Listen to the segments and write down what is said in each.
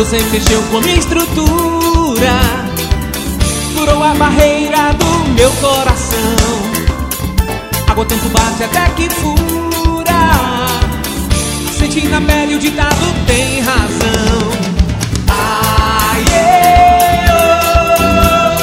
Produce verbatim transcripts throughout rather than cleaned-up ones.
você mexeu com minha estrutura, furou a barreira do meu coração. Água tanto bate até que fura. Senti na pele o ditado, tem razão. Ai, eu,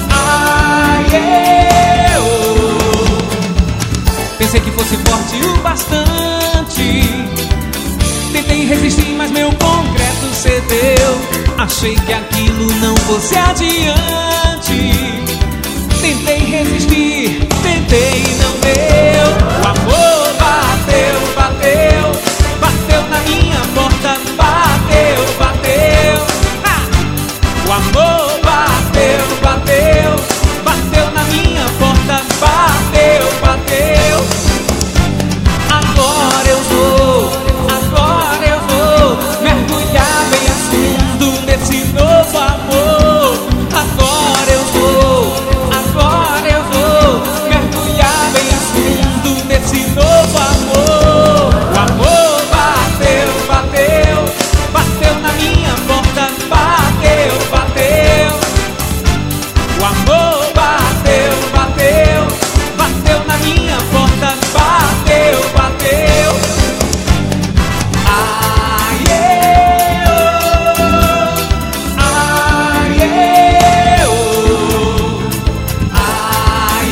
ai, eu. Pensei que fosse forte o bastante, tentei resistir, mas meu concreto cedeu. Achei que aquilo não fosse adiante, tentei resistir, tentei e não deu. O amor bateu, bateu, bateu na minha porta, bateu, bateu. Ah! O amor bateu, bateu, bateu na minha porta, bateu, bateu. Agora eu vou, agora eu vou mergulhar bem a fundo nesse novo amor. Agora eu vou, agora eu vou mergulhar bem a fundo nesse novo amor. O amor bateu, bateu, bateu na minha porta, bateu, bateu. O amor bateu, bateu, bateu na minha porta, bateu, bateu. Ai, eu, ai, eu, ai,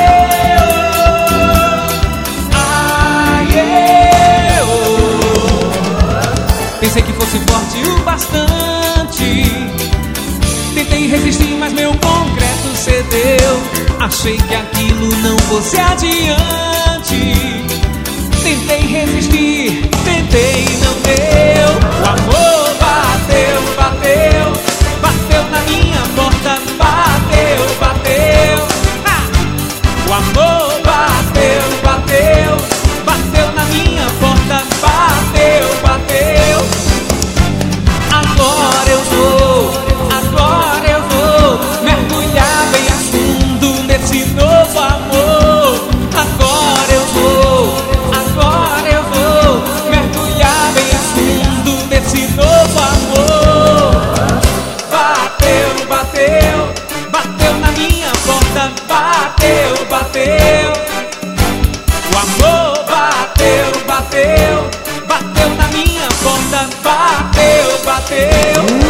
eu, ai, eu. Pensei que fosse forte o bastante, tentei resistir, mas meu concreto cedeu. Achei que aquilo não fosse adiante, tentei resistir, tentei e não deu. O amor bateu, bateu, bateu na minha porta, bateu, bateu. Ah! O amor bateu, bateu, bateu na minha porta, bateu, bateu. Agora eu vou, agora eu vou mergulhar bem a fundo nesse novo amor. Agora eu vou, agora eu vou mergulhar bem a fundo nesse novo amor. Bateu, bateu, bateu na minha porta, bateu, bateu. O amor bateu, bateu, bateu na minha porta, bateu, bateu.